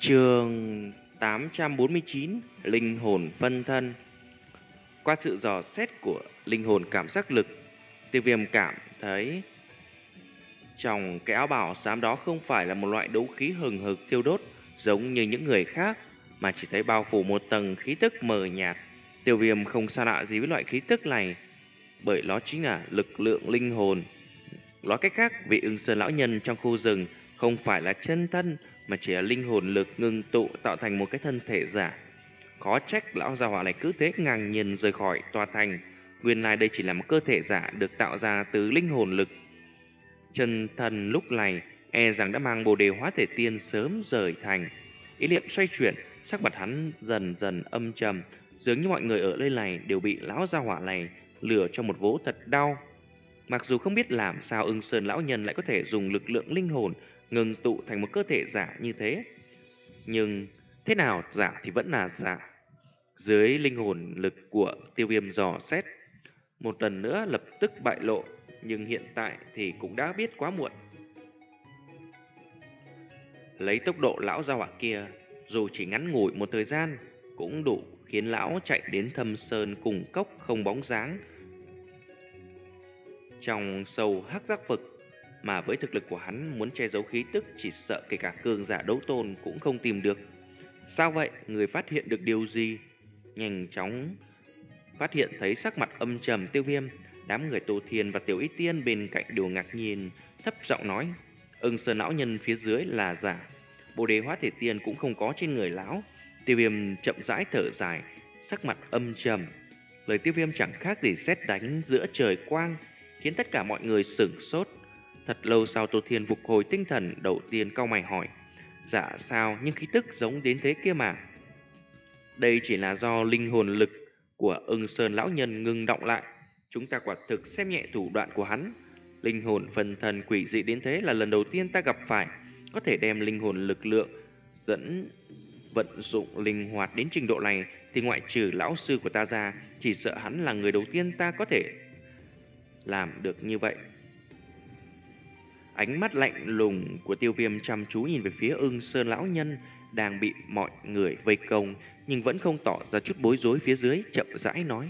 Chương 849: Linh hồn phân thân. Qua sự dò xét của linh hồn cảm giác lực, Tiêu Viêm cảm thấy trong cái áo bào xám đó không phải là một loại đấu khí hừng hực thiêu đốt giống như những người khác, mà chỉ thấy bao phủ một tầng khí tức mờ nhạt. Tiêu Viêm không xa lạ gì với loại khí tức này, bởi nó chính là lực lượng linh hồn. Nói cách khác, vị Ưng Sơn lão nhân trong khu rừng không phải là chân thân, mà chỉ là linh hồn lực ngưng tụ tạo thành một cái thân thể giả. Khó trách lão gia hỏa này cứ thế ngang nhiên rời khỏi tòa thành. Nguyên lai đây chỉ là một cơ thể giả được tạo ra từ linh hồn lực. Chân thần lúc này e rằng đã mang bồ đề hóa thể tiên sớm rời thành. Ý niệm xoay chuyển, sắc mặt hắn dần dần âm trầm, dường như mọi người ở nơi này đều bị lão gia hỏa này lừa cho một vố thật đau. Mặc dù không biết làm sao Ưng Sơn lão nhân lại có thể dùng lực lượng linh hồn ngừng tụ thành một cơ thể giả như thế, nhưng thế nào giả thì vẫn là giả. Dưới linh hồn lực của Tiêu Viêm dò xét, một lần nữa lập tức bại lộ, nhưng hiện tại thì cũng đã biết quá muộn. Lấy tốc độ lão gia hỏa kia, dù chỉ ngắn ngủi một thời gian, cũng đủ khiến lão chạy đến Thâm Sơn cùng cốc không bóng dáng trong sâu hắc giác vực. Mà với thực lực của hắn, muốn che giấu khí tức chỉ sợ kể cả cường giả đấu tôn cũng không tìm được. Sao vậy? Người phát hiện được điều gì? Nhanh chóng phát hiện thấy sắc mặt âm trầm Tiêu Viêm, đám người Tô Thiên và Tiểu Y Tiên bên cạnh đều ngạc nhiên, thấp giọng nói: Ưng Sơn lão nhân phía dưới là giả, bồ đề hóa thể tiên cũng không có trên người lão. Tiêu Viêm chậm rãi thở dài, sắc mặt âm trầm. Lời Tiêu Viêm chẳng khác gì sét đánh giữa trời quang, khiến tất cả mọi người sửng sốt. Thật lâu sau, Tô Thiên phục hồi tinh thần, đầu tiên cau mày hỏi: dạ sao, nhưng khí tức giống đến thế kia mà. Đây chỉ là do linh hồn lực của Ưng Sơn lão nhân ngưng động lại. Chúng ta quả thực xem nhẹ thủ đoạn của hắn. Linh hồn phân thân quỷ dị đến thế là lần đầu tiên ta gặp phải. Có thể đem linh hồn lực lượng vận dụng linh hoạt đến trình độ này thì ngoại trừ lão sư của ta ra, chỉ sợ hắn là người đầu tiên ta có thể làm được như vậy. Ánh mắt lạnh lùng của Tiêu Viêm chăm chú nhìn về phía Ưng Sơn lão nhân đang bị mọi người vây công, nhưng vẫn không tỏ ra chút bối rối. Phía dưới chậm rãi nói: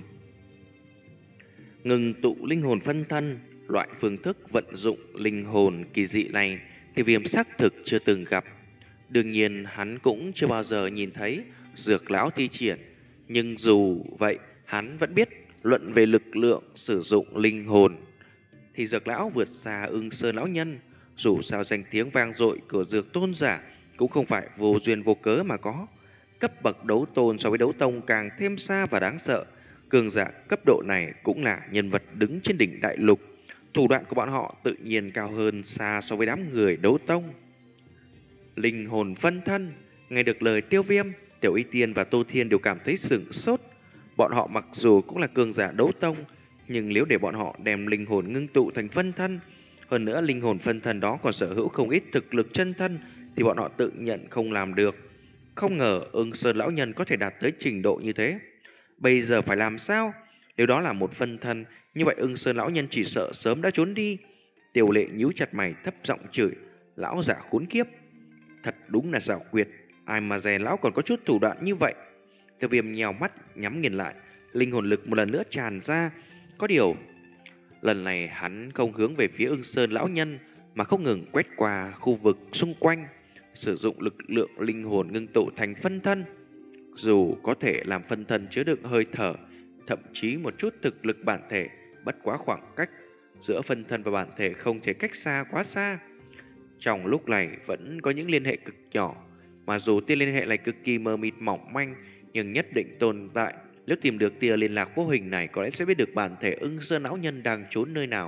ngừng tụ linh hồn phân thân, loại phương thức vận dụng linh hồn kỳ dị này Tiêu Viêm xác thực chưa từng gặp. Đương nhiên hắn cũng chưa bao giờ nhìn thấy Dược lão thi triển, nhưng dù vậy hắn vẫn biết luận về lực lượng sử dụng linh hồn thì Dược lão vượt xa Ưng Sơn lão nhân. Dù sao danh tiếng vang dội của Dược tôn giả cũng không phải vô duyên vô cớ mà có. Cấp bậc đấu tôn so với đấu tông càng thêm xa và đáng sợ. Cường giả cấp độ này cũng là nhân vật đứng trên đỉnh đại lục. Thủ đoạn của bọn họ tự nhiên cao hơn xa so với đám người đấu tông. Linh hồn phân thân. Nghe được lời Tiêu Viêm, Tiểu Y Tiên và Tô Thiên đều cảm thấy sửng sốt. Bọn họ mặc dù cũng là cường giả đấu tông, nhưng nếu để bọn họ đem linh hồn ngưng tụ thành phân thân, hơn nữa linh hồn phân thân đó còn sở hữu không ít thực lực chân thân, thì bọn họ tự nhận không làm được. Không ngờ Ưng Sơn lão nhân có thể đạt tới trình độ như thế. Bây giờ phải làm sao? Nếu đó là một phân thân, như vậy Ưng Sơn lão nhân chỉ sợ sớm đã trốn đi. Tiểu Lệ nhíu chặt mày thấp giọng chửi: lão giả khốn kiếp, thật đúng là xảo quyệt, ai mà dè lão còn có chút thủ đoạn như vậy. Tiêu Viêm nhèo mắt nhắm nghiền lại, linh hồn lực một lần nữa tràn ra. Có điều lần này hắn không hướng về phía Ưng Sơn lão nhân, mà không ngừng quét qua khu vực xung quanh, sử dụng lực lượng linh hồn ngưng tụ thành phân thân. Dù có thể làm phân thân chứa đựng hơi thở, thậm chí một chút thực lực bản thể, bất quá khoảng cách giữa phân thân và bản thể không thể cách xa quá xa. Trong lúc này vẫn có những liên hệ cực nhỏ, mà dù tia liên hệ này cực kỳ mờ mịt mỏng manh, nhưng nhất định tồn tại. Nếu tìm được tia liên lạc vô hình này, có lẽ sẽ biết được bản thể Ưng Sơn lão nhân đang trốn nơi nào.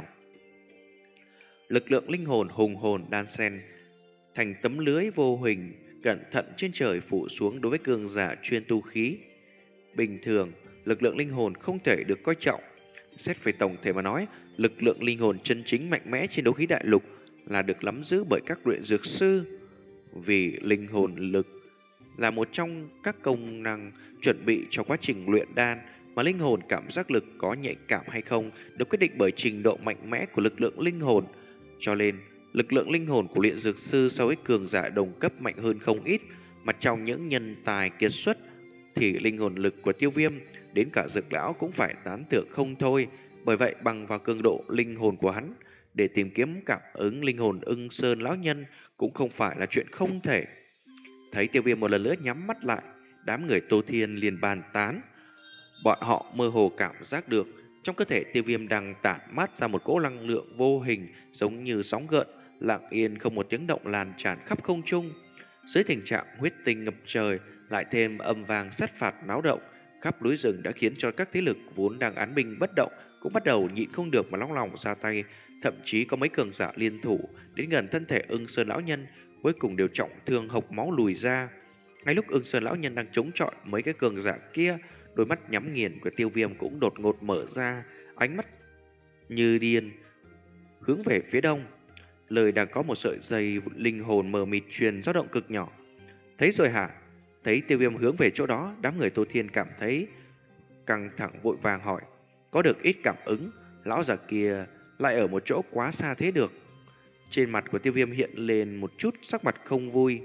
Lực lượng linh hồn hùng hồn đan xen thành tấm lưới vô hình cẩn thận trên trời phủ xuống đối với cường giả chuyên tu khí. Bình thường, lực lượng linh hồn không thể được coi trọng. Xét về tổng thể mà nói, lực lượng linh hồn chân chính mạnh mẽ trên đấu khí đại lục là được nắm giữ bởi các luyện dược sư. Vì linh hồn lực là một trong các công năng chuẩn bị cho quá trình luyện đan, mà linh hồn cảm giác lực có nhạy cảm hay không được quyết định bởi trình độ mạnh mẽ của lực lượng linh hồn. Cho nên, lực lượng linh hồn của luyện dược sư so với cường giả đồng cấp mạnh hơn không ít, Mà trong những nhân tài kiệt xuất thì linh hồn lực của Tiêu Viêm đến cả Dược lão cũng phải tán thưởng không thôi. Bởi vậy bằng vào cường độ linh hồn của hắn để tìm kiếm cảm ứng linh hồn Ưng Sơn lão nhân cũng không phải là chuyện không thể. Thấy Tiêu Viêm một lần nữa nhắm mắt lại, đám người Tô Thiên liền bàn tán. Bọn họ mơ hồ cảm giác được trong cơ thể Tiêu Viêm đang tản mát ra một cỗ năng lượng vô hình giống như sóng gợn, lặng yên không một tiếng động lan tràn khắp không trung. Dưới tình trạng huyết tinh ngập trời, lại thêm âm vang sát phạt náo động, khắp núi rừng đã khiến cho các thế lực vốn đang án binh bất động cũng bắt đầu nhịn không được mà nóng lòng ra tay. Thậm chí có mấy cường giả liên thủ đến gần thân thể Ưng Sơn lão nhân, cuối cùng đều trọng thương hộc máu lùi ra. Ngay lúc Ưng Sơn lão nhân đang chống chọi mấy cái cường giả kia, đôi mắt nhắm nghiền của Tiêu Viêm cũng đột ngột mở ra, ánh mắt như điên hướng về phía đông. Lời đang có một sợi dây linh hồn mờ mịt truyền dao động cực nhỏ. Thấy rồi hả? Thấy Tiêu Viêm hướng về chỗ đó, đám người Tô Thiên cảm thấy căng thẳng vội vàng hỏi. Có được ít cảm ứng, lão già kia lại ở một chỗ quá xa thế được. Trên mặt của Tiêu Viêm hiện lên một chút sắc mặt không vui.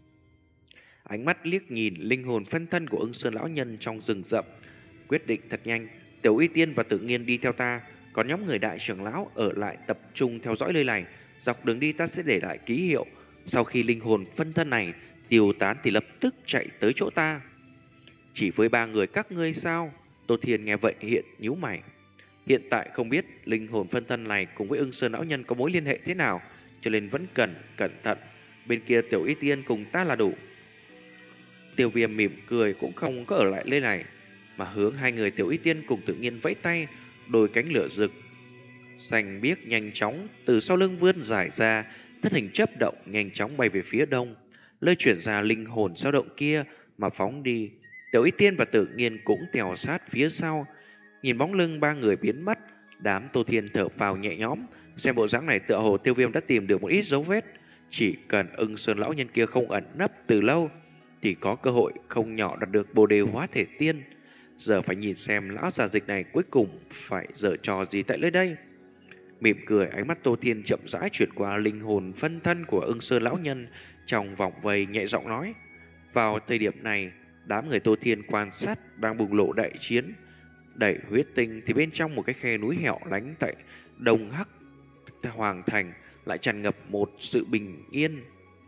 Ánh mắt liếc nhìn linh hồn phân thân của Ưng Sơn lão nhân trong rừng rậm, quyết định thật nhanh. Tiểu Y Tiên và Tự Nhiên đi theo ta, còn nhóm người đại trưởng lão ở lại tập trung theo dõi nơi này. Dọc đường đi ta sẽ để lại ký hiệu. Sau khi linh hồn phân thân này tiêu tán thì lập tức chạy tới chỗ ta. Chỉ với 3 người các ngươi sao? Tô Thiên nghe vậy hiện nhíu mày. Hiện tại không biết linh hồn phân thân này cùng với Ưng Sơn lão nhân có mối liên hệ thế nào, cho nên vẫn cần cẩn thận. Bên kia Tiểu Y Tiên cùng ta là đủ. Tiêu Viêm mỉm cười cũng không có ở lại nơi này, mà hướng hai người Tiểu Y Tiên cùng Tự Nhiên vẫy tay, đôi cánh lửa rực xanh biếc nhanh chóng từ sau lưng vươn dài ra, thân hình chớp động nhanh chóng bay về phía đông, lơi chuyển ra linh hồn dao động kia mà phóng đi. Tiểu Y Tiên và Tự Nhiên cũng theo sát phía sau. Nhìn bóng lưng 3 người biến mất, đám Tô Thiên thở phào nhẹ nhõm, xem bộ dáng này tựa hồ Tiêu Viêm đã tìm được một ít dấu vết. Chỉ cần Ưng Sơn lão nhân kia không ẩn nấp từ lâu thì có cơ hội không nhỏ đạt được Bồ Đề Hóa Thể Tiên. Giờ phải nhìn xem lão già dịch này cuối cùng phải giở trò gì tại nơi đây. Mỉm cười, ánh mắt Tô Thiên chậm rãi chuyển qua linh hồn phân thân của Ưng Sơn lão nhân trong vòng vây, nhẹ giọng nói. Vào thời điểm này, đám người Tô Thiên quan sát đang bùng lộ đại chiến. Đẩy huyết tinh thì bên trong một cái khe núi hẻo lánh tại Đông Hắc Hoàng Thành lại tràn ngập một sự bình yên.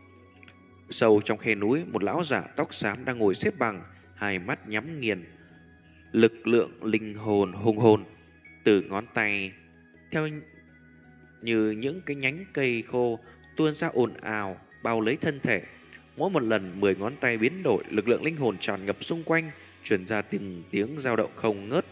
Sâu trong khe núi, một lão giả tóc xám đang ngồi xếp bằng, hai mắt nhắm nghiền. Lực lượng linh hồn hùng hồn từ ngón tay theo như những cái nhánh cây khô tuôn ra ồn ào bao lấy thân thể. Mỗi một lần 10 ngón tay biến đổi, lực lượng linh hồn tràn ngập xung quanh, truyền ra từng tiếng dao động không ngớt.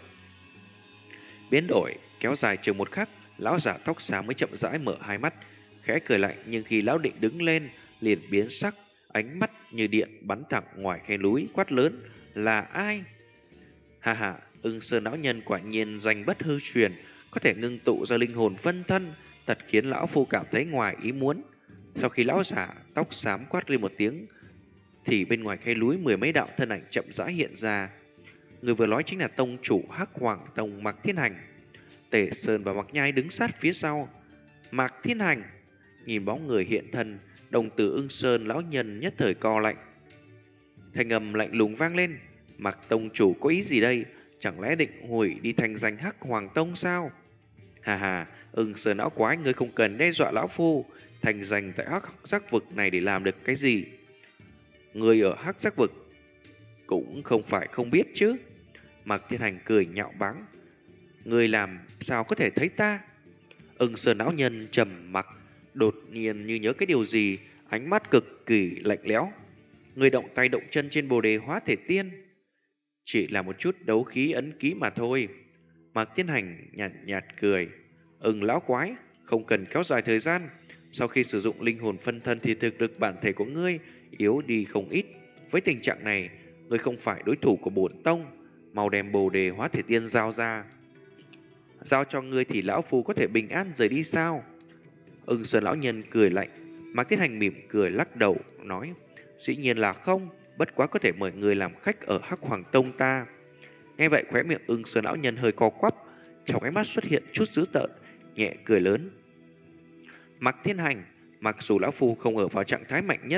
Biến đổi kéo dài chừng một khắc, lão giả tóc xám mới chậm rãi mở hai mắt, khẽ cười lạnh, nhưng khi lão định đứng lên liền biến sắc, ánh mắt như điện bắn thẳng ngoài khe núi, quát lớn: là ai? Hà hà, Ưng Sơn lão nhân quả nhiên danh bất hư truyền, có thể ngưng tụ ra linh hồn phân thân, thật khiến lão phu cảm thấy ngoài ý muốn. Sau khi lão giả tóc xám quát lên một tiếng, thì bên ngoài khe núi 10 mấy đạo thân ảnh chậm rãi hiện ra. Người vừa nói chính là tông chủ Hắc Hoàng Tông Mạc Thiên Hành. Tề Sơn và Mạc Nhai đứng sát phía sau. Mạc Thiên Hành nhìn bóng người hiện thân, đồng tử Ưng Sơn lão nhân nhất thời co lạnh. Thanh âm lạnh lùng vang lên: Mạc tông chủ có ý gì đây? Chẳng lẽ định hủy đi thành danh Hắc Hoàng Tông sao? Hà hà, Ưng Sơn lão quái, ngươi không cần đe dọa lão phu. Thành danh tại Hắc Giác Vực này để làm được cái gì? Người ở Hắc Giác Vực cũng không phải không biết chứ. Mạc Thiên Hành cười nhạo báng: người làm sao có thể thấy ta? Ưng Sơn lão nhân trầm mặc, đột nhiên như nhớ cái điều gì, ánh mắt cực kỳ lạnh lẽo. Người động tay động chân trên Bồ Đề Hóa Thể Tiên, chỉ là một chút đấu khí ấn ký mà thôi. Mạc Thiên Hành nhàn nhạt cười: Ưng lão quái, không cần kéo dài thời gian. Sau khi sử dụng linh hồn phân thân thì thực lực bản thể của ngươi yếu đi không ít. Với tình trạng này, ngươi không phải đối thủ của bổn tông. Mau đem Bồ Đề Hóa Thể Tiên giao ra. Giao cho ngươi thì lão phu có thể bình an rời đi sao? Ưng Sơn lão nhân cười lạnh. Mạc Thiên Hành mỉm cười lắc đầu nói: dĩ nhiên là không, bất quá có thể mời người làm khách ở Hắc Hoàng Tông ta. Nghe vậy khóe miệng Ưng Sơn lão nhân hơi co quắp, trong ánh mắt xuất hiện chút dữ tợn, nhẹ cười lớn. Mạc Thiên Hành, mặc dù lão phu không ở vào trạng thái mạnh nhất,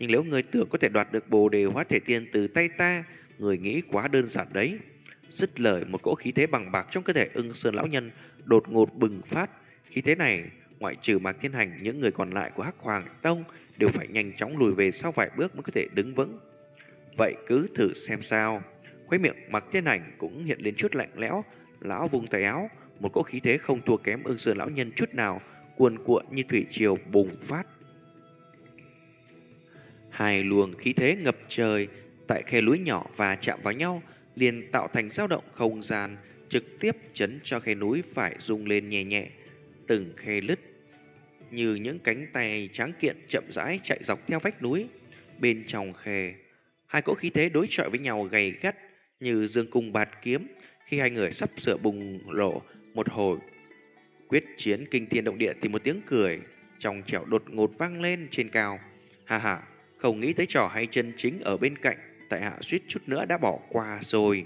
Nhưng nếu ngươi tưởng có thể đoạt được Bồ Đề Hóa Thể Tiên từ tay ta, người nghĩ quá đơn giản đấy. Dứt lời, một cỗ khí thế bằng bạc trong cơ thể Ưng Sơn lão nhân đột ngột bừng phát. Khí thế này, ngoại trừ Mạc Thiên Hành, những người còn lại của Hắc Hoàng Tông đều phải nhanh chóng lùi về sau vài bước mới có thể đứng vững. Vậy cứ thử xem sao. Khóe miệng Mạc Thiên Hành cũng hiện lên chút lạnh lẽo. Lão vung tay áo, một cỗ khí thế không thua kém Ưng Sơn lão nhân chút nào, cuồn cuộn như thủy triều bùng phát. Hai luồng khí thế ngập trời tại khe núi nhỏ và chạm vào nhau, liền tạo thành dao động không gian, trực tiếp chấn cho khe núi phải rung lên nhẹ nhẹ. Từng khe lứt như những cánh tay tráng kiện chậm rãi chạy dọc theo vách núi. Bên trong khe, hai cỗ khí thế đối chọi với nhau gay gắt như dương cung bạt kiếm. Khi hai người sắp sửa bùng nổ một hồi quyết chiến kinh thiên động địa thì một tiếng cười trong trẻo đột ngột vang lên trên cao. Ha ha, không nghĩ tới trò hay chân chính ở bên cạnh, tại hạ suýt chút nữa đã bỏ qua rồi.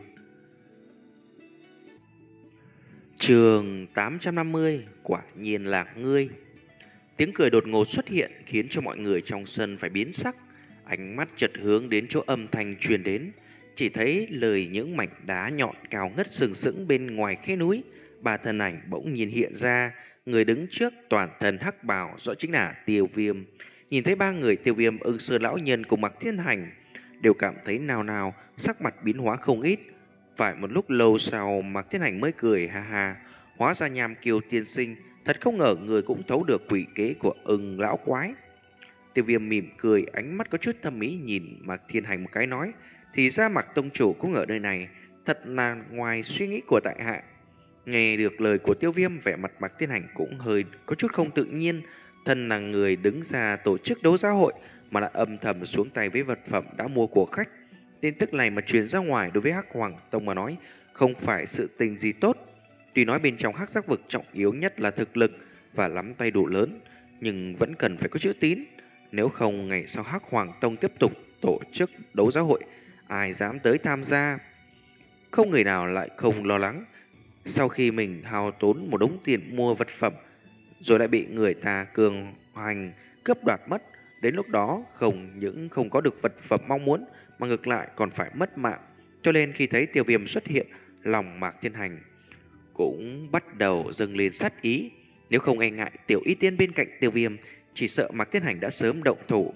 Chương 850, quả nhiên là ngươi. Tiếng cười đột ngột xuất hiện khiến cho mọi người trong sân phải biến sắc. Ánh mắt chợt hướng đến chỗ âm thanh truyền đến, chỉ thấy lời những mảnh đá nhọn cao ngất sừng sững bên ngoài khe núi. Ba thân ảnh bỗng nhiên hiện ra, người đứng trước toàn thân hắc bào rõ chính là Tiêu Viêm. Nhìn thấy ba người Tiêu Viêm, Ưng Sơn lão nhân cùng Mạc Thiên Hành đều cảm thấy nào nào sắc mặt biến hóa không ít. Phải một lúc lâu sau, Mạc Thiên Hành mới cười ha ha, hóa ra Nham Kiều tiên sinh, thật không ngờ người cũng thấu được quỷ kế của Ưng lão quái. Tiêu Viêm mỉm cười, ánh mắt có chút thâm ý nhìn Mạc Thiên Hành một cái nói, thì ra Mạc tông chủ cũng ở nơi này, thật là ngoài suy nghĩ của tại hạ. Nghe được lời của Tiêu Viêm, vẻ mặt Mạc Thiên Hành cũng hơi có chút không tự nhiên. Thân là người đứng ra tổ chức đấu giá hội mà lại âm thầm xuống tay với vật phẩm đã mua của khách. Tin tức này mà truyền ra ngoài đối với Hắc Hoàng Tông mà nói không phải sự tình gì tốt. Tuy nói bên trong Hắc Giác Vực trọng yếu nhất là thực lực và nắm tay đủ lớn, nhưng vẫn cần phải có chữ tín. Nếu không, ngày sau Hắc Hoàng Tông tiếp tục tổ chức đấu giá hội, ai dám tới tham gia? Không người nào lại không lo lắng. Sau khi mình hao tốn một đống tiền mua vật phẩm, rồi lại bị người ta cường hành cướp đoạt mất, đến lúc đó không những không có được vật phẩm mong muốn mà ngược lại còn phải mất mạng. Cho nên khi thấy Tiêu Viêm xuất hiện, lòng Mạc Thiên Hành cũng bắt đầu dâng lên sát ý. Nếu không e ngại Tiểu Y Tiên bên cạnh Tiêu Viêm, chỉ sợ Mạc Thiên Hành đã sớm động thủ.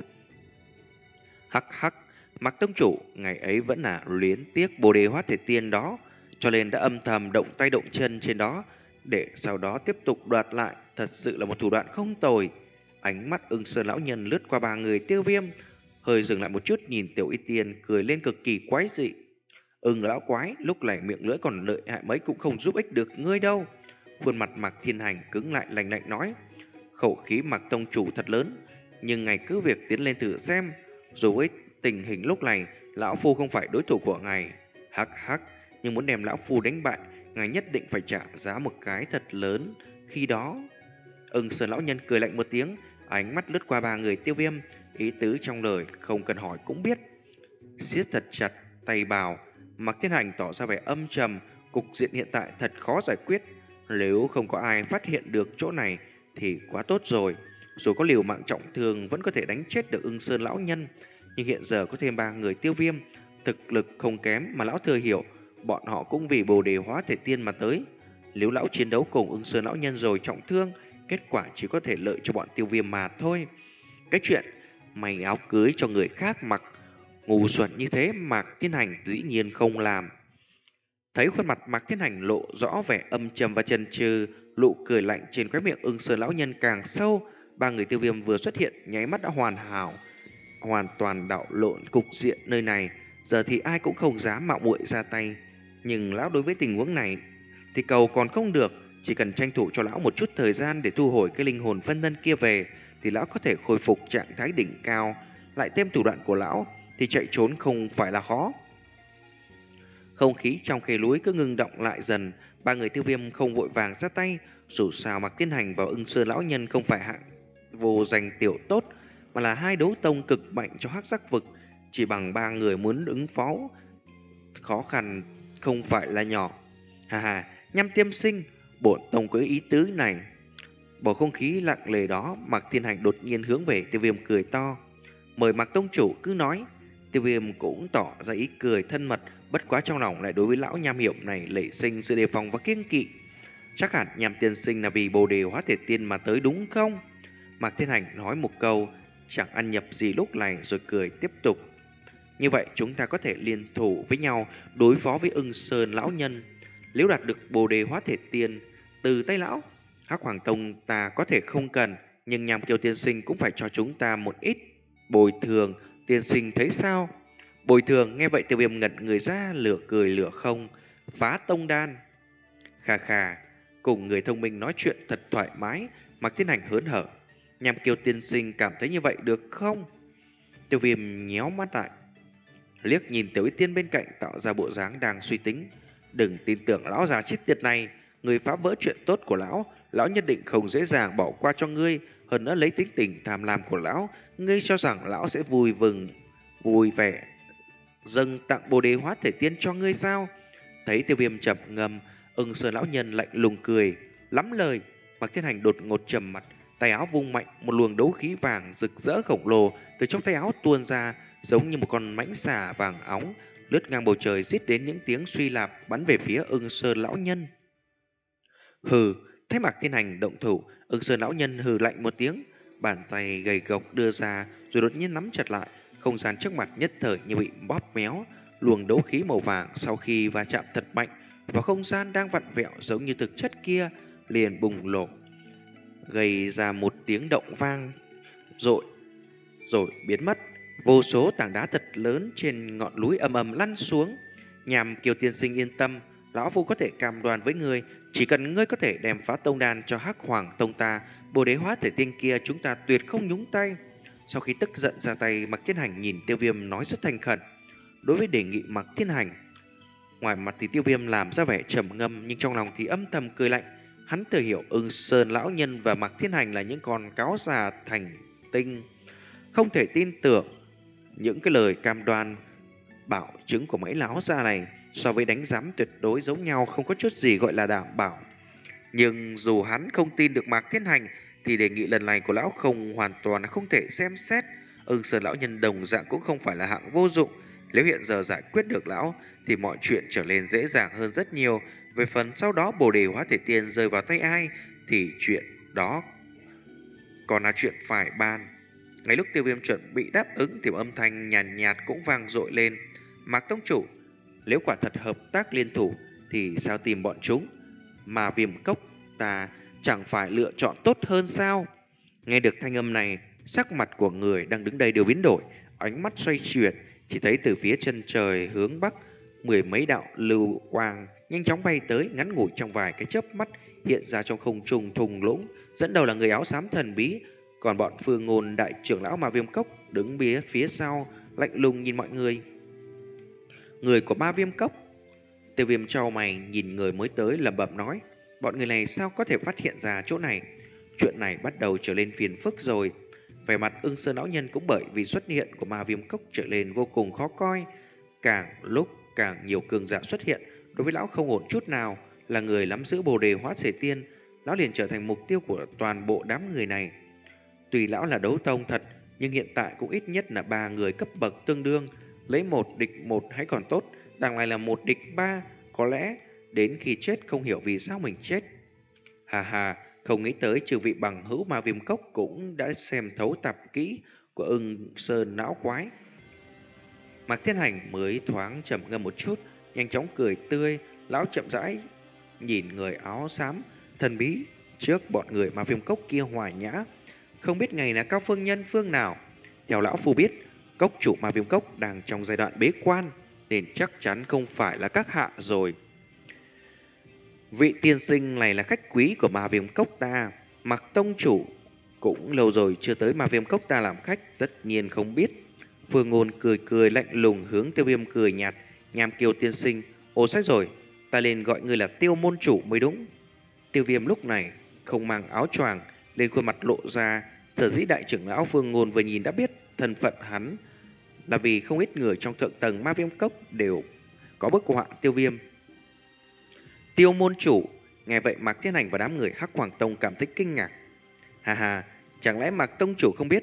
Hắc hắc, Mạc tông chủ ngày ấy vẫn là luyến tiếc Bồ Đề Hóa Thể Tiên đó, cho nên đã âm thầm động tay động chân trên đó, để sau đó tiếp tục đoạt lại. Thật sự là một thủ đoạn không tồi. Ánh mắt Ưng Sơn lão nhân lướt qua ba người Tiêu Viêm, hơi dừng lại một chút nhìn Tiểu Y Tiên, cười lên cực kỳ quái dị. Ưng lão quái, lúc này miệng lưỡi còn lợi hại mấy cũng không giúp ích được ngươi đâu. Khuôn mặt Mạc Thiên Hành cứng lại, lạnh lạnh nói, khẩu khí Mạc tông chủ thật lớn, nhưng ngài cứ việc tiến lên thử xem. Dù với tình hình lúc này, lão phu không phải đối thủ của ngài. Hắc hắc, nhưng muốn đem lão phu đánh bại, ngài nhất định phải trả giá một cái thật lớn. Khi đó, Ưng Sơn lão nhân cười lạnh một tiếng, ánh mắt lướt qua ba người Tiêu Viêm, ý tứ trong lời không cần hỏi cũng biết. Siết thật chặt tay bào, Mạc Thiên Hành tỏ ra vẻ âm trầm. Cục diện hiện tại thật khó giải quyết, nếu không có ai phát hiện được chỗ này thì quá tốt rồi. Dù có liều mạng trọng thương vẫn có thể đánh chết được Ưng Sơn lão nhân, nhưng hiện giờ có thêm ba người Tiêu Viêm, thực lực không kém, mà lão thừa hiểu bọn họ cũng vì Bồ Đề Hóa Thể Tiên mà tới. Nếu lão chiến đấu cùng Ưng Sơn lão nhân rồi trọng thương, kết quả chỉ có thể lợi cho bọn Tiêu Viêm mà thôi. Cái chuyện may áo cưới cho người khác mặc ngu xuẩn như thế Mạc Thiên Hành dĩ nhiên không làm. Thấy khuôn mặt Mạc Thiên Hành lộ rõ vẻ âm trầm và chần chừ, nụ cười lạnh trên khóe miệng Ưng Sơn lão nhân càng sâu. Ba người Tiêu Viêm vừa xuất hiện nháy mắt đã hoàn toàn đảo lộn cục diện nơi này. Giờ thì ai cũng không dám mạo muội ra tay, nhưng lão đối với tình huống này thì cầu còn không được. Chỉ cần tranh thủ cho lão một chút thời gian để thu hồi cái linh hồn phân thân kia về, thì lão có thể khôi phục trạng thái đỉnh cao. Lại thêm thủ đoạn của lão thì chạy trốn không phải là khó. Không khí trong khe núi cứ ngưng động lại dần. Ba người Tiêu Viêm không vội vàng ra tay. Dù sao Mạc Thiên Hành và Ưng Sơn lão nhân không phải hạng vô danh tiểu tốt, mà là hai đấu tông cực mạnh cho Hắc Giác Vực. Chỉ bằng ba người muốn ứng phó, khó khăn không phải là nhỏ. Hà hà, Nham tiên sinh, bổn tông có ý tứ này. Bầu không khí lặng lề đó, Mạc Thiên Hành đột nhiên hướng về Tiêu Viêm cười to. Mời Mạc tông chủ cứ nói. Tiêu Viêm cũng tỏ ra ý cười thân mật, bất quá trong lòng lại đối với lão nham hiểm này nảy sinh sự đề phòng và kiêng kỵ. Chắc hẳn Nham tiên sinh là vì Bồ đề hóa thể tiên mà tới đúng không? Mạc Thiên Hành nói một câu chẳng ăn nhập gì lúc này rồi cười tiếp tục. Như vậy chúng ta có thể liên thủ với nhau đối phó với Ưng Sơn lão nhân. Nếu đạt được Bồ đề hóa thể tiên từ tay lão, Hắc Hoàng Tông ta có thể không cần, nhưng Nham Kiêu tiên sinh cũng phải cho chúng ta một ít bồi thường. Tiên sinh thấy sao? Bồi thường? Nghe vậy Tiêu Viêm ngẩn người ra, lửa cười lửa không. Phá tông đan. Khà khà, cùng người thông minh nói chuyện thật thoải mái. Mạc Thiên Hành hớn hở. Nham Kiêu tiên sinh cảm thấy như vậy được không? Tiêu Viêm nhéo mắt lại, liếc nhìn Tiểu Y Tiên bên cạnh, tạo ra bộ dáng đang suy tính. Đừng tin tưởng lão già chết tiệt này, người phá vỡ chuyện tốt của lão, lão nhất định không dễ dàng bỏ qua cho ngươi. Hơn nữa lấy tính tình tham lam của lão, ngươi cho rằng lão sẽ vui vẻ dâng tặng Bồ đề hóa thể tiên cho ngươi sao? Thấy Tiêu Viêm chậm ngâm, Ưng Sơn lão nhân lạnh lùng cười, lắm lời. Mạc Thiên Hành đột ngột trầm mặt, tay áo vung mạnh, một luồng đấu khí vàng rực rỡ khổng lồ từ trong tay áo tuôn ra, giống như một con mãnh xà vàng óng lướt ngang bầu trời, rít đến những tiếng suy lạp, bắn về phía Ưng Sơn lão nhân. Hừ, thấy Mạc Thiên Hành động thủ, Ưng Sơn lão nhân hừ lạnh một tiếng, bàn tay gầy gộc đưa ra rồi đột nhiên nắm chặt lại, không gian trước mặt nhất thời như bị bóp méo. Luồng đấu khí màu vàng sau khi va chạm thật mạnh vào không gian đang vặn vẹo giống như thực chất kia, liền bùng nổ, gây ra một tiếng động vang dội rồi biến mất. Vô số tảng đá thật lớn trên ngọn núi ầm ầm lăn xuống. Nhằm Kiều tiên sinh yên tâm, lão phu có thể cam đoan với ngươi, chỉ cần ngươi có thể đem phá tông đan cho Hắc Hoàng Tông ta, Bồ đế hóa thể tiên kia chúng ta tuyệt không nhúng tay. Sau khi tức giận ra tay, Mạc Thiên Hành nhìn Tiêu Viêm nói rất thành khẩn. Đối với đề nghị Mạc Thiên Hành, ngoài mặt thì Tiêu Viêm làm ra vẻ trầm ngâm, nhưng trong lòng thì âm thầm cười lạnh. Hắn tự hiểu Ưng Sơn lão nhân và Mạc Thiên Hành là những con cáo già thành tinh, không thể tin tưởng những cái lời cam đoan bảo chứng của mấy lão già này. So với đánh giám tuyệt đối giống nhau, không có chút gì gọi là đảm bảo. Nhưng dù hắn không tin được Mạc Thiên Hành thì đề nghị lần này của lão không hoàn toàn không thể xem xét. Ưng Sơn lão nhân đồng dạng cũng không phải là hạng vô dụng. Nếu hiện giờ giải quyết được lão thì mọi chuyện trở nên dễ dàng hơn rất nhiều. Về phần sau đó Bồ đề hóa thể tiên rơi vào tay ai thì chuyện đó còn là chuyện phải bàn. Ngay lúc Tiêu Viêm chuẩn bị đáp ứng thì âm thanh nhàn nhạt cũng vang dội lên. Mạc tông chủ, nếu quả thật hợp tác liên thủ thì sao tìm bọn chúng? Mà Viêm Cốc ta chẳng phải lựa chọn tốt hơn sao? Nghe được thanh âm này, sắc mặt của người đang đứng đây đều biến đổi, ánh mắt xoay chuyển, chỉ thấy từ phía chân trời hướng bắc, mười mấy đạo lưu quang nhanh chóng bay tới, ngắn ngủi trong vài cái chớp mắt hiện ra trong không trung thùng lũng. Dẫn đầu là người áo xám thần bí, còn bọn Phương Ngôn đại trưởng lão Ma Viêm Cốc đứng phía sau, lạnh lùng nhìn mọi người. Người của Ma Viêm Cốc. Tiêu Viêm chau mày nhìn người mới tới lẩm bẩm nói, bọn người này sao có thể phát hiện ra chỗ này? Chuyện này bắt đầu trở nên phiền phức rồi. Vẻ mặt Ưng Sơn lão nhân cũng bởi vì xuất hiện của Ma Viêm Cốc trở nên vô cùng khó coi. Càng lúc càng nhiều cường giả xuất hiện, đối với lão không ổn chút nào. Là người nắm giữ Bồ đề hóa thể tiên, lão liền trở thành mục tiêu của toàn bộ đám người này. Tuy lão là đấu tông thật, nhưng hiện tại cũng ít nhất là 3 người cấp bậc tương đương. Lấy 1 địch 1 hay còn tốt, đằng này là 1 địch 3. Có lẽ đến khi chết không hiểu vì sao mình chết. Hà hà, không nghĩ tới trừ vị bằng hữu Ma Viêm Cốc cũng đã xem thấu tạp kỹ của Ưng Sơn não quái. Mạc Thiên Hành mới thoáng trầm ngâm một chút, nhanh chóng cười tươi. Lão chậm rãi nhìn người áo xám thần bí trước bọn người Ma Viêm Cốc kia hòa nhã. Không biết ngày là cao phương nhân phương nào. Theo lão phu biết, cốc chủ Ma Viêm Cốc đang trong giai đoạn bế quan, nên chắc chắn không phải là các hạ rồi. Vị tiên sinh này là khách quý của Ma Viêm Cốc ta. Mạc tông chủ cũng lâu rồi chưa tới Ma Viêm Cốc ta làm khách, tất nhiên không biết. Phương Ngôn cười cười lạnh lùng hướng Tiêu Viêm cười nhạt. Nham Kiều tiên sinh, ồ sách rồi, ta nên gọi người là Tiêu môn chủ mới đúng. Tiêu Viêm lúc này không mang áo choàng, lên khuôn mặt lộ ra. Sở dĩ đại trưởng lão Phương Ngôn vừa nhìn đã biết thân phận hắn, là vì không ít người trong thượng tầng Ma Viêm Cốc đều có bức họa Tiêu Viêm. Tiêu môn chủ. Nghe vậy Mạc Thiên Hành và đám người Hắc Hoàng Tông cảm thấy kinh ngạc. Hà hà, chẳng lẽ Mạc tông chủ không biết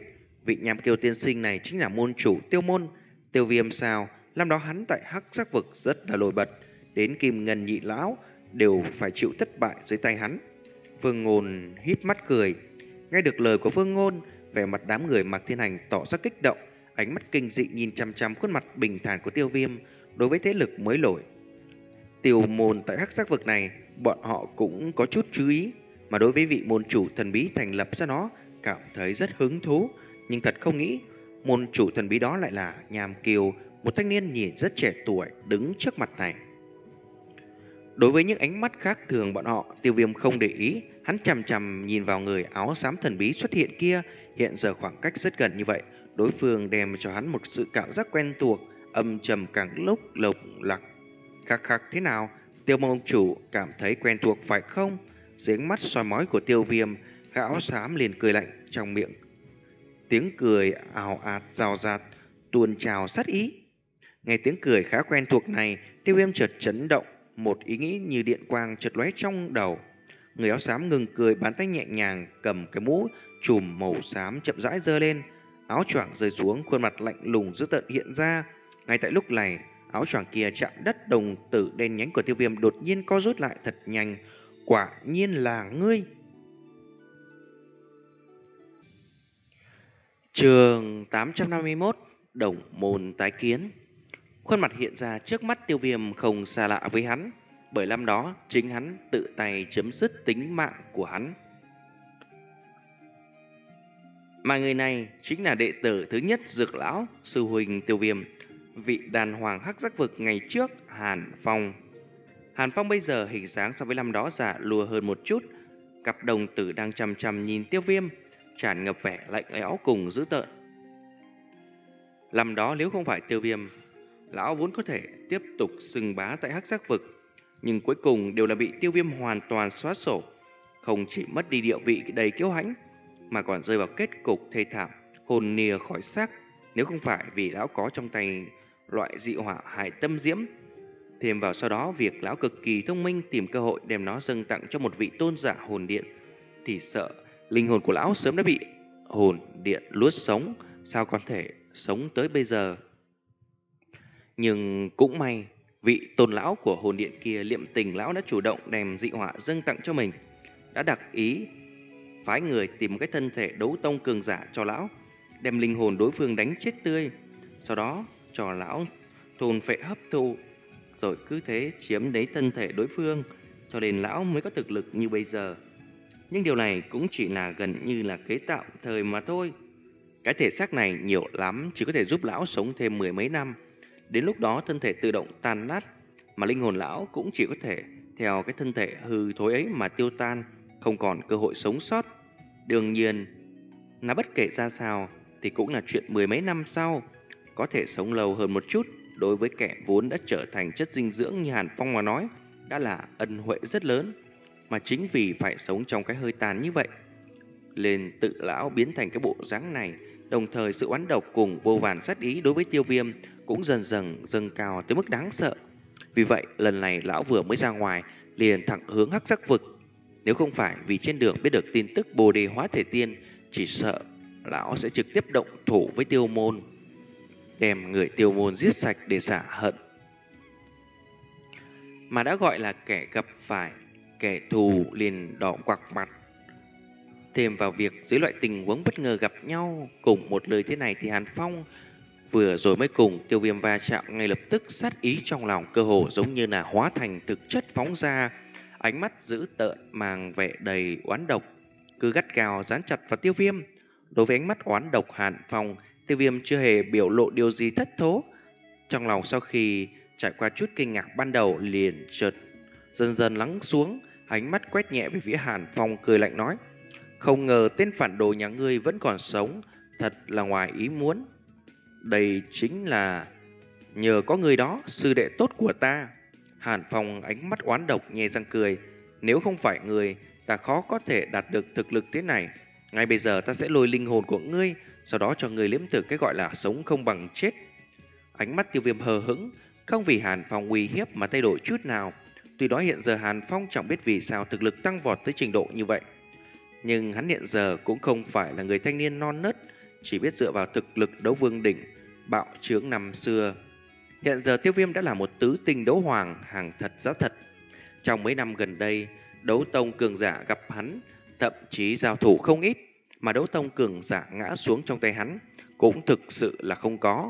Vị Nham Kiêu tiên sinh này chính là môn chủ Tiêu môn. Tiêu Viêm sao? Năm đó hắn tại Hắc Giác vực rất là nổi bật, đến Kim Ngân nhị lão đều phải chịu thất bại dưới tay hắn. Vương Ngôn híp mắt cười. Nghe được lời của Vương Ngôn, vẻ mặt đám người Mạc Thiên Hành tỏ ra kích động, ánh mắt kinh dị nhìn chăm chăm khuôn mặt bình thản của Tiêu Viêm. Đối với thế lực mới nổi Tiêu môn tại Hắc Giác vực này, bọn họ cũng có chút chú ý, mà đối với vị môn chủ thần bí thành lập ra nó, cảm thấy rất hứng thú, nhưng thật không nghĩ môn chủ thần bí đó lại là Nham Kiều, một thanh niên nhìn rất trẻ tuổi đứng trước mặt này. Đối với những ánh mắt khác thường bọn họ, Tiêu Viêm không để ý, hắn chằm chằm nhìn vào người áo xám thần bí xuất hiện kia. Hiện giờ khoảng cách rất gần như vậy, đối phương đem cho hắn một sự cảm giác quen thuộc, âm trầm càng lúc lộc lạc. Khắc khắc thế nào? Tiêu môn chủ cảm thấy quen thuộc phải không? Dưới ánh mắt soi mói của Tiêu Viêm, gã áo xám liền cười lạnh, trong miệng tiếng cười ào ạt rào rạt, tuôn trào sát ý. Nghe tiếng cười khá quen thuộc này, Tiêu Viêm chợt chấn động, một ý nghĩ như điện quang chợt lóe trong đầu. Người áo xám ngừng cười, bàn tay nhẹ nhàng cầm cái mũ trùm màu xám chậm rãi giơ lên, áo choàng rơi xuống, khuôn mặt lạnh lùng dữ tợn hiện ra. Ngay tại lúc này, áo choàng kia chạm đất, đồng tử đen nhánh của Tiêu Viêm đột nhiên co rút lại thật nhanh. Quả nhiên là ngươi. Chương 851, Đồng môn tái kiến. Khuôn mặt hiện ra trước mắt Tiêu Viêm không xa lạ với hắn, bởi năm đó chính hắn tự tay chấm dứt tính mạng của hắn. Mà người này chính là đệ tử thứ nhất Dược lão sư huynh Tiêu Viêm, vị đàn hoàng Hắc Giác vực ngày trước, Hàn Phong. Hàn Phong bây giờ hình dáng so với năm đó già lùa hơn một chút, cặp đồng tử đang chằm chằm nhìn Tiêu Viêm, tràn ngập vẻ lạnh lẽo cùng dữ tợn. Năm đó nếu không phải Tiêu Viêm, lão vốn có thể tiếp tục xưng bá tại Hắc Giác vực, nhưng cuối cùng đều là bị Tiêu Viêm hoàn toàn xóa sổ. Không chỉ mất đi địa vị đầy kiêu hãnh, mà còn rơi vào kết cục thê thảm, hồn nìa khỏi xác. Nếu không phải vì lão có trong tay loại dị hỏa hải tâm diễm, thêm vào sau đó việc lão cực kỳ thông minh tìm cơ hội đem nó dâng tặng cho một vị tôn giả hồn điện, thì sợ linh hồn của lão sớm đã bị hồn điện nuốt sống, sao còn thể sống tới bây giờ. Nhưng cũng may, vị tôn lão của hồn điện kia liệm tình lão đã chủ động đem dị hỏa dâng tặng cho mình, đã đặc ý phái người tìm một cái thân thể đấu tông cường giả cho lão, đem linh hồn đối phương đánh chết tươi, sau đó cho lão thôn phệ hấp thụ, rồi cứ thế chiếm lấy thân thể đối phương, cho nên lão mới có thực lực như bây giờ. Nhưng điều này cũng chỉ là gần như là kế tạm thời mà thôi. Cái thể xác này nhiều lắm chỉ có thể giúp lão sống thêm mười mấy năm. Đến lúc đó thân thể tự động tan nát, mà linh hồn lão cũng chỉ có thể theo cái thân thể hư thối ấy mà tiêu tan, không còn cơ hội sống sót. Đương nhiên là bất kể ra sao thì cũng là chuyện mười mấy năm sau, có thể sống lâu hơn một chút, đối với kẻ vốn đã trở thành chất dinh dưỡng như Hàn Phong mà nói, đã là ân huệ rất lớn. Mà chính vì phải sống trong cái hơi tàn như vậy, nên tự lão biến thành cái bộ dáng này. Đồng thời sự oán độc cùng vô vàn sát ý đối với Tiêu Viêm cũng dần dần dâng cao tới mức đáng sợ. Vì vậy lần này lão vừa mới ra ngoài liền thẳng hướng Hắc Giác vực. Nếu không phải vì trên đường biết được tin tức Bồ Đề hóa thể tiên, chỉ sợ lão sẽ trực tiếp động thủ với Tiêu môn, đem người Tiêu môn giết sạch để xả hận. Mà đã gọi là kẻ gặp phải kẻ thù liền đỏ quặc mặt. Thêm vào việc dưới loại tình huống bất ngờ gặp nhau cùng một lời thế này thì Hàn Phong vừa rồi mới cùng Tiêu Viêm va chạm, ngay lập tức sát ý trong lòng cơ hồ giống như là hóa thành thực chất phóng ra, ánh mắt dữ tợn mang vẻ đầy oán độc, cứ gắt gao dán chặt vào Tiêu Viêm. Đối với ánh mắt oán độc Hàn Phong, Tiêu Viêm chưa hề biểu lộ điều gì thất thố. Trong lòng sau khi trải qua chút kinh ngạc ban đầu liền chợt dần dần lắng xuống, ánh mắt quét nhẹ về phía Hàn Phong, cười lạnh nói: "Không ngờ tên phản đồ nhà ngươi vẫn còn sống, thật là ngoài ý muốn. Đây chính là nhờ có người đó, sư đệ tốt của ta." Hàn Phong ánh mắt oán độc nhè răng cười: "Nếu không phải người, ta khó có thể đạt được thực lực thế này. Ngay bây giờ ta sẽ lôi linh hồn của ngươi, sau đó cho ngươi liếm thử cái gọi là sống không bằng chết." Ánh mắt Tiêu Viêm hờ hững, không vì Hàn Phong uy hiếp mà thay đổi chút nào. Tuy đó hiện giờ Hàn Phong chẳng biết vì sao thực lực tăng vọt tới trình độ như vậy, nhưng hắn hiện giờ cũng không phải là người thanh niên non nớt, chỉ biết dựa vào thực lực đấu vương đỉnh bạo chướng năm xưa. Hiện giờ Tiêu Viêm đã là một tứ tinh đấu hoàng hàng thật giá thật. Trong mấy năm gần đây, đấu tông cường giả gặp hắn, thậm chí giao thủ không ít, mà đấu tông cường giả ngã xuống trong tay hắn cũng thực sự là không có.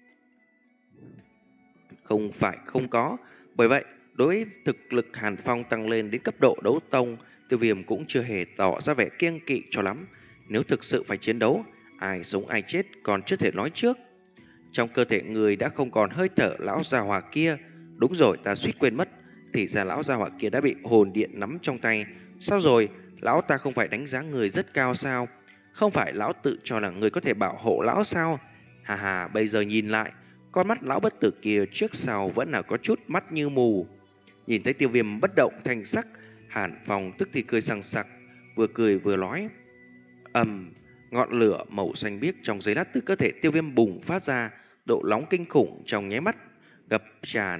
Không phải không có, bởi vậy đối với thực lực Hàn Phong tăng lên đến cấp độ đấu tông, Tiêu Viêm cũng chưa hề tỏ ra vẻ kiêng kỵ cho lắm. Nếu thực sự phải chiến đấu, ai sống ai chết còn chưa thể nói trước. Trong cơ thể người đã không còn hơi thở lão gia hỏa kia. Đúng rồi, ta suýt quên mất, thì ra lão gia hỏa kia đã bị hồn điện nắm trong tay. Sao rồi, lão ta không phải đánh giá người rất cao sao? Không phải lão tự cho là người có thể bảo hộ lão sao? Hà hà, bây giờ nhìn lại, con mắt lão bất tử kia trước sau vẫn là có chút mắt như mù. Nhìn thấy Tiêu Viêm bất động thanh sắc, Hàn Phong tức thì cười sằng sặc, vừa cười vừa nói. Ngọn lửa màu xanh biếc trong giấy lát từ cơ thể Tiêu Viêm bùng phát ra, độ nóng kinh khủng trong nháy mắt ngập tràn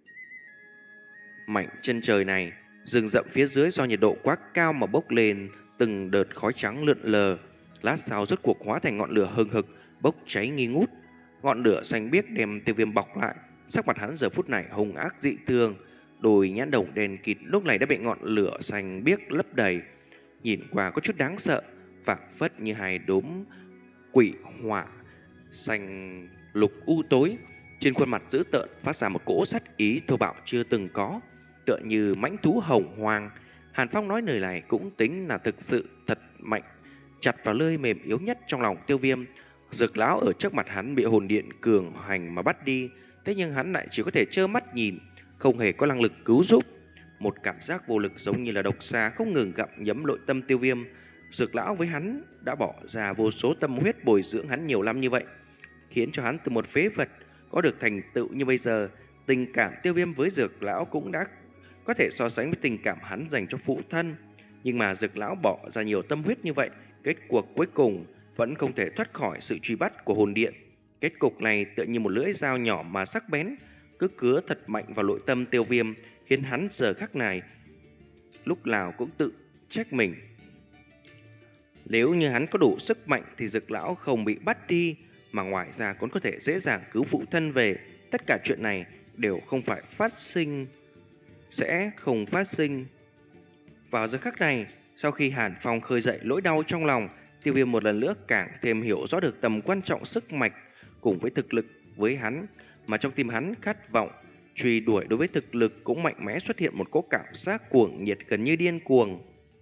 mảnh chân trời này. Rừng rậm phía dưới do nhiệt độ quá cao mà bốc lên từng đợt khói trắng lượn lờ, lát sau rốt cuộc hóa thành ngọn lửa hừng hực bốc cháy nghi ngút. Ngọn lửa xanh biếc đem Tiêu Viêm bọc lại, sắc mặt hắn giờ phút này hung ác dị thường, đôi nhãn đồng đen kịt lúc này đã bị ngọn lửa xanh biếc lấp đầy, nhìn qua có chút đáng sợ, phảng phất như hai đốm quỷ hỏa xanh lục u tối. Trên khuôn mặt dữ tợn phát ra một cỗ sát ý thô bạo chưa từng có, tựa như mãnh thú hồng hoang. Hàn Phong nói lời này cũng tính là thực sự thật mạnh, chặt vào lơi mềm yếu nhất trong lòng Tiêu Viêm. Dược lão ở trước mặt hắn bị hồn điện cường hành mà bắt đi, thế nhưng hắn lại chỉ có thể trơ mắt nhìn, không hề có năng lực cứu giúp. Một cảm giác vô lực giống như là độc xà không ngừng gặm nhấm nội tâm Tiêu Viêm. Dược lão với hắn đã bỏ ra vô số tâm huyết bồi dưỡng hắn nhiều năm như vậy, khiến cho hắn từ một phế vật có được thành tựu như bây giờ. Tình cảm Tiêu Viêm với Dược lão cũng đã có thể so sánh với tình cảm hắn dành cho phụ thân. Nhưng mà Dược lão bỏ ra nhiều tâm huyết như vậy, kết cuộc cuối cùng vẫn không thể thoát khỏi sự truy bắt của hồn điện. Kết cục này tựa như một lưỡi dao nhỏ mà sắc bén, cứ cứa thật mạnh vào nội tâm Tiêu Viêm, khiến hắn giờ khắc này lúc nào cũng tự trách mình. Nếu như hắn có đủ sức mạnh thì Dược lão không bị bắt đi, mà ngoài ra cũng có thể dễ dàng cứu phụ thân về. Tất cả chuyện này đều không phải phát sinh, sẽ không phát sinh. Vào giờ khắc này, sau khi Hàn Phong khơi dậy nỗi đau trong lòng, Tiêu Viêm một lần nữa càng thêm hiểu rõ được tầm quan trọng sức mạnh cùng với thực lực với hắn, mà trong tim hắn khát vọng truy đuổi đối với thực lực cũng mạnh mẽ xuất hiện một cỗ cảm giác cuồng nhiệt gần như điên cuồng.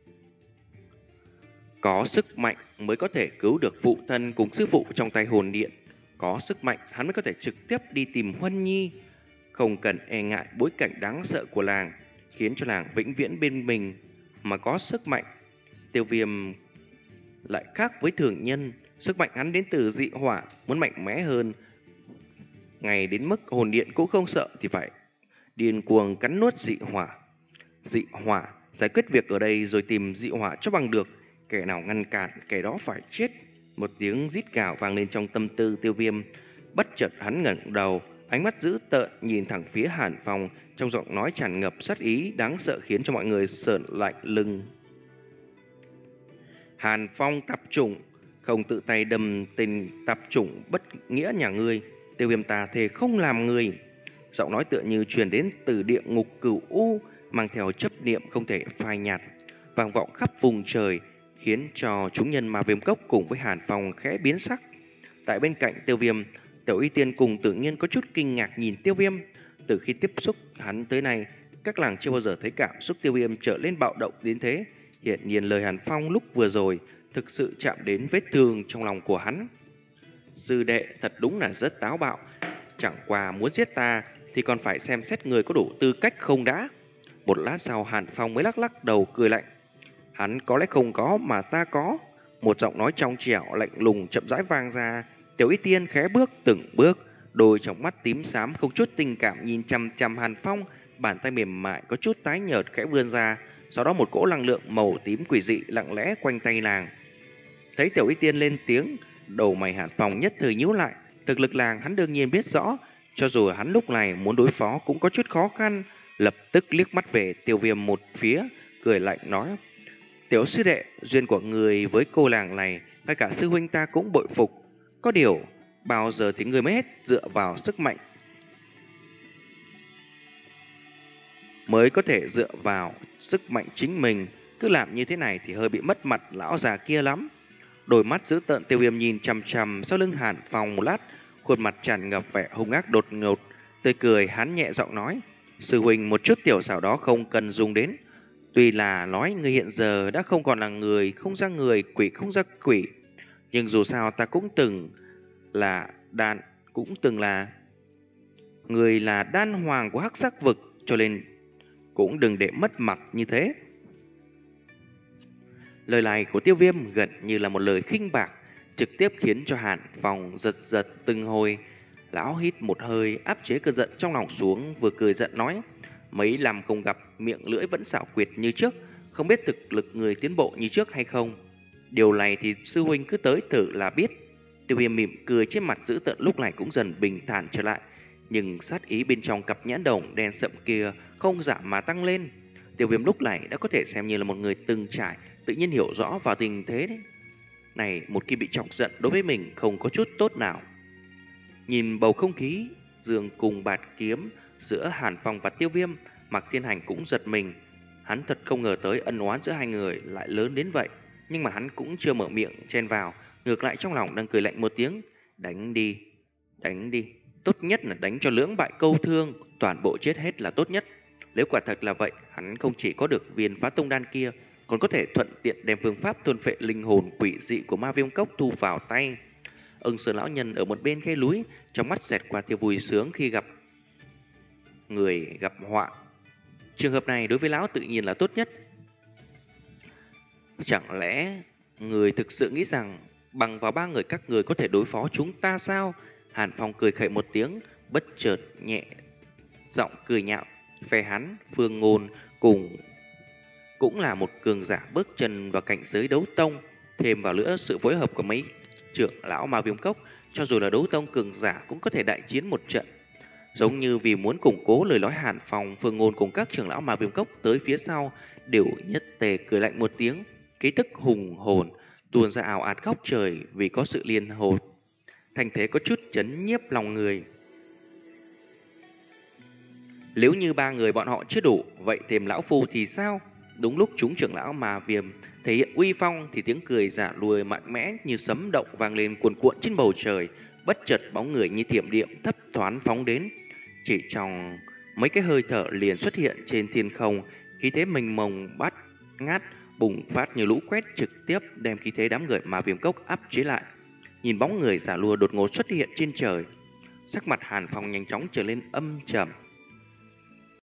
Có sức mạnh mới có thể cứu được phụ thân cùng sư phụ trong tay hồn điện. Có sức mạnh hắn mới có thể trực tiếp đi tìm Huân Nhi, không cần e ngại bối cảnh đáng sợ của làng, khiến cho làng vĩnh viễn bên mình. Mà có sức mạnh, Tiêu Viêm lại khác với thường nhân. Sức mạnh hắn đến từ dị hỏa, muốn mạnh mẽ hơn, ngay đến mức hồn điện cũng không sợ thì phải điên cuồng cắn nuốt dị hỏa. Dị hỏa, giải quyết việc ở đây rồi tìm dị hỏa cho bằng được. Kẻ nào ngăn cản, kẻ đó phải chết. Một tiếng rít gào vang lên trong tâm tư Tiêu Viêm. Bất chợt hắn ngẩng đầu, ánh mắt dữ tợn nhìn thẳng phía Hàn Phong, trong giọng nói tràn ngập sát ý đáng sợ khiến cho mọi người sởn lạnh lưng. Hàn Phong tạp chủng, không tự tay đâm tên tạp chủng bất nghĩa nhà ngươi, Tiêu Viêm ta thề không làm người. Giọng nói tựa như truyền đến từ địa ngục cửu u, mang theo chấp niệm không thể phai nhạt, vang vọng khắp vùng trời, khiến cho chúng nhân Ma Viêm Cốc cùng với Hàn Phong khẽ biến sắc. Tại bên cạnh Tiêu Viêm, Tiểu Y Tiên cùng Tự Nhiên có chút kinh ngạc nhìn Tiêu Viêm. Từ khi tiếp xúc hắn tới nay, các làng chưa bao giờ thấy cảm xúc Tiêu Viêm trở lên bạo động đến thế. Hiện nhiên lời Hàn Phong lúc vừa rồi thực sự chạm đến vết thương trong lòng của hắn. Sư đệ thật đúng là rất táo bạo, chẳng qua muốn giết ta thì còn phải xem xét người có đủ tư cách không đã. Một lát sau Hàn Phong mới lắc lắc đầu cười lạnh. Hắn có lẽ không có mà ta có. Một giọng nói trong trẻo lạnh lùng chậm rãi vang ra. Tiểu Y Tiên khẽ bước từng bước, đôi trong mắt tím xám không chút tình cảm nhìn chằm chằm Hàn Phong, bàn tay mềm mại có chút tái nhợt khẽ vươn ra, sau đó một cỗ năng lượng màu tím quỷ dị lặng lẽ quanh tay nàng. Thấy Tiểu Y Tiên lên tiếng, đầu mày Hàn Phong nhất thời nhíu lại. Thực lực làng hắn đương nhiên biết rõ, cho dù hắn lúc này muốn đối phó cũng có chút khó khăn. Lập tức liếc mắt về Tiêu Viêm một phía, cười lạnh nói: Tiểu sư đệ, duyên của người với cô làng này ngay cả sư huynh ta cũng bội phục. Có điều, bao giờ thì người mới hết dựa vào sức mạnh mới có thể dựa vào sức mạnh chính mình. Cứ làm như thế này thì hơi bị mất mặt lão già kia lắm. Đôi mắt dữ tợn Tiêu Viêm nhìn chằm chằm sau lưng Hàn Phong một lát, khuôn mặt tràn ngập vẻ hung ác đột ngột. Tươi cười hắn nhẹ giọng nói: sư huynh một chút tiểu xảo đó không cần dùng đến. Tuy là nói người hiện giờ đã không còn là người không ra người, quỷ không ra quỷ, nhưng dù sao ta cũng từng là người là đan hoàng của Hắc Sắc vực, cho nên cũng đừng để mất mặt như thế. Lời này của Tiêu Viêm gần như là một lời khinh bạc, trực tiếp khiến cho Hàn Phong giật giật từng hồi. Lão hít một hơi áp chế cơn giận trong lòng xuống, vừa cười giận nói: mấy năm không gặp, miệng lưỡi vẫn xảo quyệt như trước, không biết thực lực người tiến bộ như trước hay không. Điều này thì sư huynh cứ tới thử là biết. Tiêu Viêm mỉm cười, trên mặt dữ tợn lúc này cũng dần bình thản trở lại, nhưng sát ý bên trong cặp nhãn đồng đen sậm kia không giảm mà tăng lên. Tiêu Viêm lúc này đã có thể xem như là một người từng trải, tự nhiên hiểu rõ vào tình thế đấy này, một khi bị chọc giận đối với mình không có chút tốt nào. Nhìn bầu không khí dương cùng bạt kiếm giữa Hàn Phong và Tiêu Viêm, Mạc Thiên Hành cũng giật mình. Hắn thật không ngờ tới ân oán giữa hai người lại lớn đến vậy, nhưng mà hắn cũng chưa mở miệng chen vào, ngược lại trong lòng đang cười lạnh một tiếng: đánh đi, đánh đi, tốt nhất là đánh cho lưỡng bại câu thương, toàn bộ chết hết là tốt nhất. Nếu quả thật là vậy, hắn không chỉ có được viên Phá Tông Đan kia, còn có thể thuận tiện đem phương pháp thôn phệ linh hồn quỷ dị của Ma Viêm Cốc thu vào tay. Ưng Sơn lão nhân ở một bên khe núi, trong mắt xẹt qua tia vui sướng khi gặp người gặp họa. Trường hợp này đối với lão tự nhiên là tốt nhất. Chẳng lẽ người thực sự nghĩ rằng bằng vào ba người các người có thể đối phó chúng ta sao? Hàn Phong cười khẩy một tiếng, bất chợt nhẹ giọng cười nhạo. Phe hắn, Phương Ngôn cũng là một cường giả bước chân vào cảnh giới đấu tông, thêm vào nữa sự phối hợp của mấy trưởng lão Ma Viêm Cốc, cho dù là đấu tông cường giả cũng có thể đại chiến một trận. Giống như vì muốn củng cố lời nói, Hàn Phong, Phương Ngôn cùng các trưởng lão Ma Viêm Cốc tới phía sau đều nhất tề cười lạnh một tiếng, ký tức hùng hồn tuôn ra ảo ạt góc trời, vì có sự liên hồn thành thế có chút chấn nhiếp lòng người. Nếu như ba người bọn họ chưa đủ, vậy thêm lão phu thì sao? Đúng lúc chúng trưởng lão Ma Viêm thể hiện uy phong thì tiếng cười giả lùi mạnh mẽ như sấm động vang lên cuồn cuộn trên bầu trời. Bất chợt bóng người như thiểm điện thấp thoáng phóng đến, chỉ trong mấy cái hơi thở liền xuất hiện trên thiên không, khí thế mênh mông bát ngát bùng phát như lũ quét, trực tiếp đem khí thế đám người Ma Viêm Cốc áp chế lại. Nhìn bóng người giả lùa đột ngột xuất hiện trên trời, sắc mặt Hàn Phong nhanh chóng trở lên âm trầm.